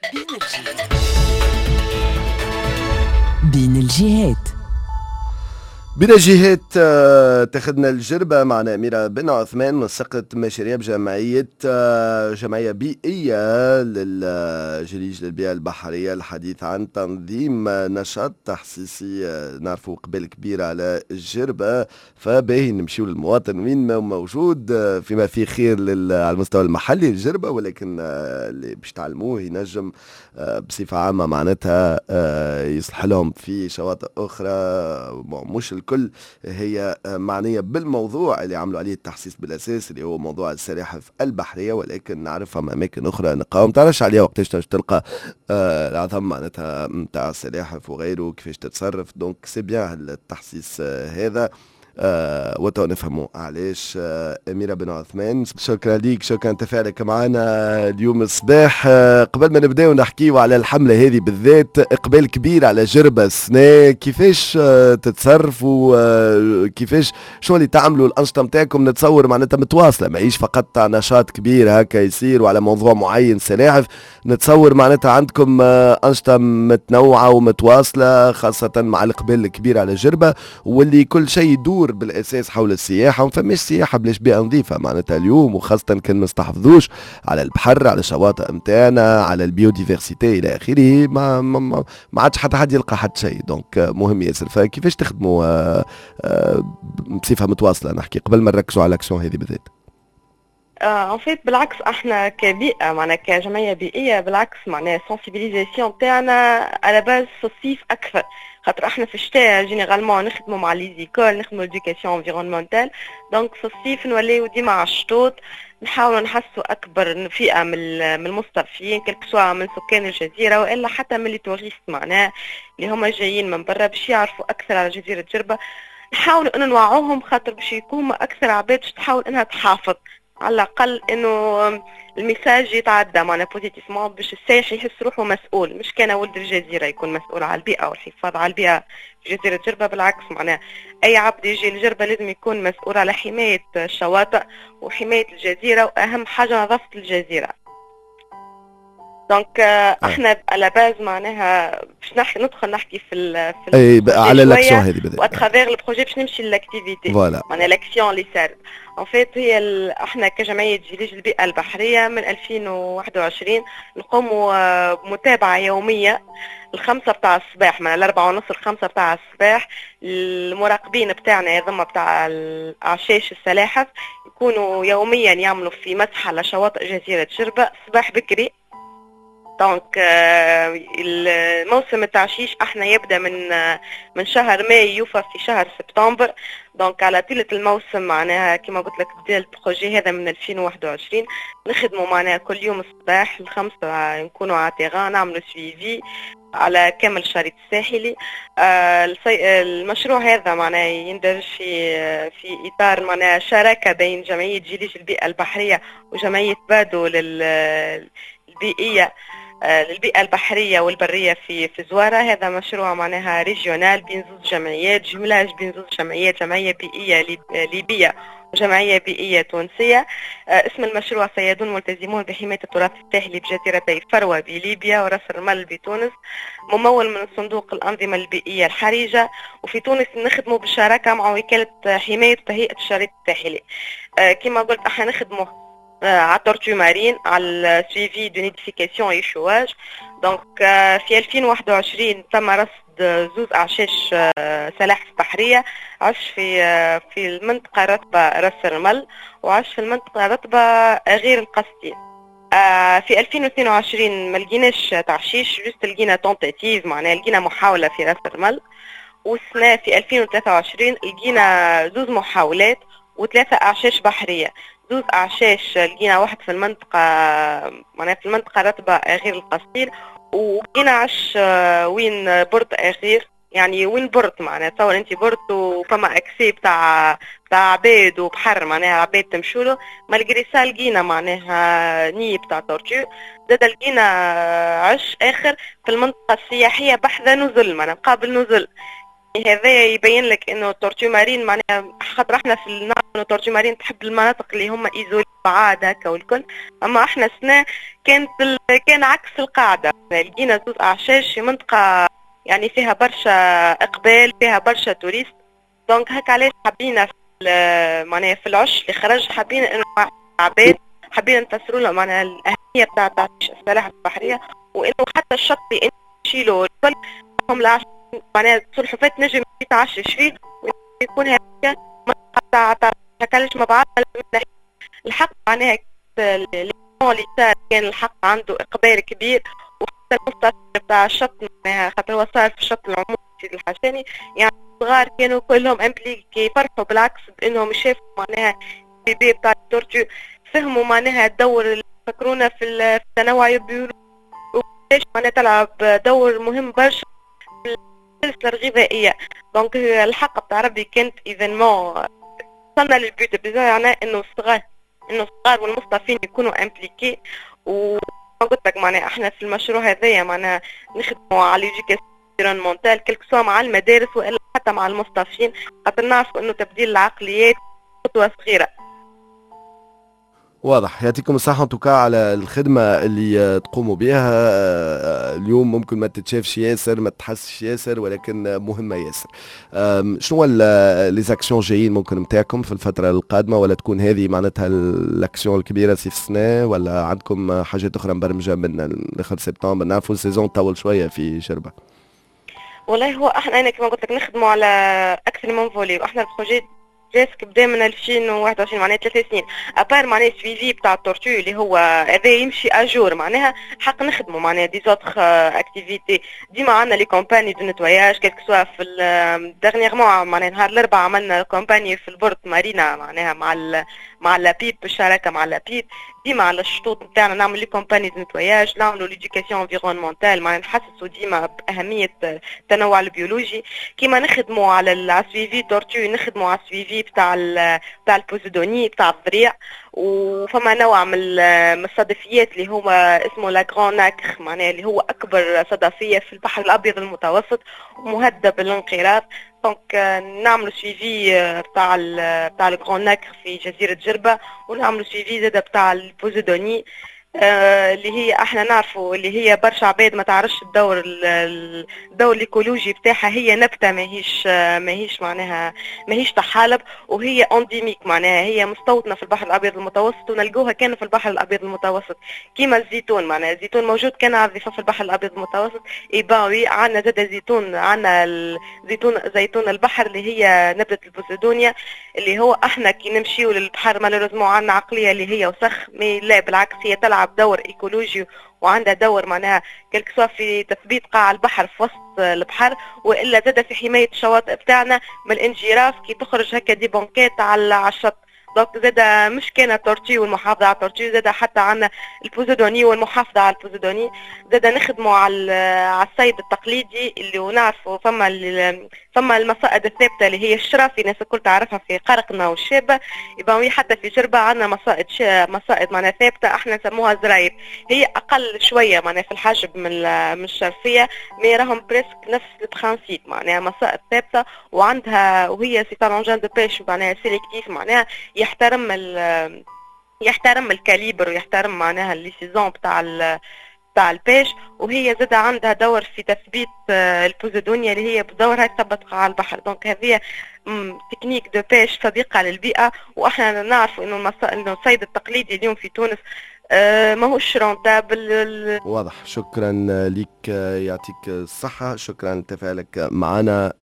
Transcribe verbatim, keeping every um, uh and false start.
بين الجهات بين الجهات بين الجهات آه، تاخذنا الجربة معنا أميرة بن عثمان منسقة مشاريع بجمعية آه، جمعية بيئية للجليج للبيئة البحرية، الحديث عن تنظيم نشاط تحسيسي. آه، نعرفوا قبل كبير على الجربة، فباهي نمشيو للمواطن وين ما موجود، آه، فيما فيه خير لل- على المستوى المحلي الجربة، ولكن آه، اللي باش تعلموه ينجم آه، بصفة عامة معناتها آه، يصلح لهم في شواطئ أخرى. مش الكل هي آه، معنية بالموضوع اللي عملوا عليه التحسيس بالأساس، اللي هو موضوع السلاحف البحرية، ولكن نعرفها من أماكن أخرى نقاوم تعرفش عليها وقتاش تنجم تلقى آه، العظم معناتها نتاع السلاحف وغيره كيفاش تتصرف. دونك سي بيان التحسيس آه، هذا. آه وتو نفهموا علاش. آه أميرة بن عثمان، شكرا ليك، شكرا تفاعلك معنا اليوم الصباح. آه قبل ما نبداو نحكيو على الحملة هذه بالذات، إقبال كبير على جربة السنة، كيفاش آه تتصرفوا؟ آه كيفاش شو اللي تعملوا الأنشطة متاعكم؟ نتصور معناتها متواصلة، معيش فقط نشاط كبير هكا يصير وعلى موضوع معين سلاحف. نتصور معناتها عندكم آه أنشطة متنوعة ومتواصلة، خاصة مع الإقبال الكبير على جربة، واللي كل شيء يدور بالاساس حول السياحه. وما فماش سياحه بلاش بيئه نظيفه معناتها اليوم، وخاصه كان ما نستحفظوش على البحر، على الشواطئ نتاعنا، على البيوديفرسيتي الى اخره. ما ما, ما, ما عادش حتى حد يلقى حد شيء. دونك مهم ياسر. فكيفاش تخدموا آه، آه، بصفه متواصله؟ نحكي قبل ما نركزوا على الاكسيون هذه بالذات. ان فيت بالعكس احنا كبيئه معنا كجمعيه بيئيه بالعكس معناها سنسيبيليزاسيون تاعنا على باز في الصيف اكثر، خاطر احنا في الشتاء جينيرالمون نخدموا مع لي زيكول، نخدموا اديوكاسيون انفيرونمونتال. دونك في الصيف نوليو ديما على الشطوط، نحاولوا نحسوا اكبر فئه من من المستضيفين كل سواء من سكان الجزيره والا حتى من لي توريست معناها اللي هما جايين من برا باش يعرفوا اكثر على جزيره جربه. نحاولوا ان نوعوهم خاطر باش يكونوا اكثر عباد باش تحاول انها تحافظ على الأقل إنه الميساج يتعدى معنا بوزيتيفمون باش السائح يحس روحه مسؤول، مش كان ولد الجزيرة يكون مسؤول على البيئة والحفاظ على البيئة في جزيرة جربة. بالعكس معناه أي عبد يجي لجربة لازم يكون مسؤول على حماية الشواطئ وحماية الجزيرة، وأهم حاجة نظافة الجزيرة. دونك احنا على باز معناها باش نحكي ندخل نحكي في ال في اي على الاكسيون هذه بالذات واترافير البروجي باش نمشي للاكتيفيتي فوالا. معناها الاكسيون اللي صارت ان فيت هي احنا كجمعيه جليج البيئه البحريه من ألفين وواحد وعشرين نقوموا بمتابعه يوميه الخمسة بتاع الصباح، من الأربعة ونص الخمسة بتاع الصباح. المراقبين بتاعنا يضم بتاع الأعشاش السلاحف يكونوا يوميا يعملوا في مسح على شواطئ جزيرة جربة صباح بكري. دونك الموسم التعشيش احنا يبدا من من شهر ماي يوفى في شهر سبتمبر. دونك على طيله الموسم معناها كما قلت لك بدا البروجي هذا من ألفين وواحد وعشرين نخدموا معناها كل يوم الصباح الخمسة نكونوا على تيغان نعملوا سويفي على كامل الشريط الساحلي. آه المشروع هذا معناه يندرج في في اطار معناه شراكه بين جمعيه جليج البيئه البحريه وجمعيه بادو للبيئيه للبيئة البحرية والبرية في في زوارة. هذا مشروع معناها ريجيونال بين زوج جمعيات، جملاج بين زوج جمعيات، جمعية بيئية ليبية وجمعية بيئية تونسية. اسم المشروع صيادون ملتزمون بحماية التراث الساحلي بجزيرتي فروة بليبيا وراس المال بتونس، ممول من صندوق الأنظمة البيئية الحرجة. وفي تونس نخدموا بالشراكة مع وكالة حماية وتهيئة الشريط الساحلي. كما قلت احنا نخدموا على التورتو مارين، على السويفي دو نيديفيكاسيون ايشواج. دونك في ألفين وواحد وعشرين تم رصد زوز اعشاش سلاحف بحريه، عش في في المنطقه الرطبه راس الرمل وعش في المنطقه الرطبه غير القسطين. في ألفين واثنين وعشرين ما لقيناش تعشيش، جست لقينا تونتاتيف معناها لقينا محاوله في راس الرمل. والسنه في ألفين وثلاثة وعشرين لقينا زوز محاولات وثلاثه اعشاش بحريه. زوز أعشاش لقينا واحد في المنطقة معناها في المنطقة رطبة غير القصير، ولقينا عش وين برد أخير يعني وين برد معناها تصور أنت برد وفما أكسي بتاع بتاع عباد وبحر معناها عباد تمشوله. ما لقينا لقينا معناها ني بتاع تورتو. زاد لقينا عش آخر في المنطقة السياحية بحذا نزل معناها قابل نزل هذا يبين لك انه التورتو مارين معناها خاطر احنا في نعرف انه التورتو مارين تحب المناطق اللي هم ايزولي بعاد هكا والكل، اما احنا سنة كانت ال... كان عكس القاعدة، لقينا زوز اعشاش في منطقة يعني فيها برشا اقبال، فيها برشا توريست، دونك هكا علاش حبينا في معناها في العش اللي خرج حابين انه عباد حابين نفسروا لهم معناها الاهمية بتاع تعطيش السلاحف البحرية، وانه حتى الشط اللي انت تشيلوا الكل هم العش معناها السلحفاة نجم يتعشش فيه ويكون هكا ما تاكلش مع بعض. الحق معناها اللي صار كان الحق عنده اقبال كبير، وحتى المستشفى بتاع الشط معناها خاطر هو صار في الشط العمومي سيدي الحساني، يعني الصغار كانوا كلهم امبليكي يفرحوا بالعكس بانهم شافوا معناها البيبي بتاع التورتو، فهموا معناها الدور اللي فكرونا في التنوع البيولوجي وكيفاش معناها تلعب دور مهم برشا في السلسلة الغذائية. دونك الحق بتاع ربي كانت ايفينمون وصلنا للبيوت بتاعنا انه الصغار انه الصغار والمصطفين يكونوا امبليكي، وما قلت لك معناها احنا في المشروع هذايا معناها نخدموا على ليديكاسيون انفيرونمونتال كلك سوا مع المدارس والا حتى مع المصطفين، خاطر نعرفوا انه تبديل العقليات خطوة صغيرة. واضح. يعطيكم الصحة انتوكا على الخدمة اللي تقوموا بها اليوم. ممكن ما تتشافش ياسر، ما تحسش ياسر، ولكن مهمة ياسر. شنو لي زاكسيون جايين ممكن نتاعكم في الفترة القادمة، ولا تكون هذه معناتها الاكسيون الكبيرة في السنة، ولا عندكم حاجات أخرى مبرمجة من آخر سبتمبر؟ نعرفوا السيزون طول شوية في جربة. والله هو احنا انا كما قلت لك نخدموا على اكثر من فولي، واحنا البروجي جاسك بدا من ألفين وواحد وعشرين معناها ثلاث سنين، ابار معناها سويفي بتاع التورتو اللي هو هذا يمشي اجور معناها حق نخدموا معناها دي زوتر اكتيفيتي، ديما عندنا لي كومباني دو نتواياج كيلك سوا في ديرنييرمون معناها نهار الاربعاء عملنا كومباني في البورت مارينا معناها مع ال مع لابيب بالشراكه مع لابيب، ديما على الشطوط نتاعنا نعمل لي كومباني دو نتواياج، نعملوا ليديوكاسيون انفيرونمونتال معناها نحسسوا ديما باهميه التنوع البيولوجي، كيما نخدموا على السويفي تورتو نخدموا على السويفي بتاع بتاع البوزيدوني بتاع الضريع، وفما نوع من الصدفيات اللي هو اسمه لا غران ناكر معناها اللي هو اكبر صدفيه في البحر الابيض المتوسط ومهدد بالانقراض. دونك نعملوا سويفي بتاع بتاع الغران ناكر في جزيره جربه، ونعملوا سويفي زاده بتاع البوزيدوني آه اللي هي احنا نعرفوا اللي هي برشا عباد ما تعرفش الدور الدور الايكولوجي بتاعها، هي نبته ماهيش ماهيش معناها ماهيش طحالب، وهي انديميك معناها هي مستوطنه في البحر الابيض المتوسط، ونلقوها كان في البحر الابيض المتوسط كيما الزيتون معناها الزيتون موجود كان على الضفاف في البحر الابيض المتوسط. اي باوي عندنا زاد زيتون، عندنا الزيتون زيتون البحر اللي هي نبته البوسيدونيا اللي هو احنا كي نمشيو للبحر مالوريزمون عندنا عقليه اللي هي وسخ، مي لا بالعكس هي تلعب دور ايكولوجي وعندها دور معناها كلك سوا في تثبيت قاع البحر في وسط البحر، والا زاد في حمايه الشواطئ بتاعنا من الانجراف كي تخرج هكا دي بونكات على الشط. دونك زاد مش كان تورتي والمحافظه على تورتي، زاد حتى عندنا البوزيدوني والمحافظه على البوزيدوني، زاد نخدموا على على الصيد التقليدي اللي ونعرفوا فما فما المصائد الثابته اللي هي الشرافي الناس الكل تعرفها في قرقنا والشابه، يبقى حتى في جربه عندنا مصائد مصائد معناها ثابته احنا نسموها زرايب، هي اقل شويه معناها في الحجم من من الشرفيه، مي راهم بريسك نفس البرانسيب معناها مصائد ثابته، وعندها وهي سي ان انجان دو بيش معناها سيليكتيف معناها يحترم ال يحترم الكاليبر ويحترم معناها لي سيزون بتاع بتاع البيش، وهي زاد عندها دور في تثبيت البوزيدونيا اللي هي بدورها تثبت قاع البحر. دونك هذه تكنيك دو بيش صديقه للبيئه، واحنا نعرف انه المص... انه الصيد التقليدي اليوم في تونس أه ماهوش رونتابل. واضح. شكرا لك، يعطيك الصحه، شكرا لتفاعلك معنا.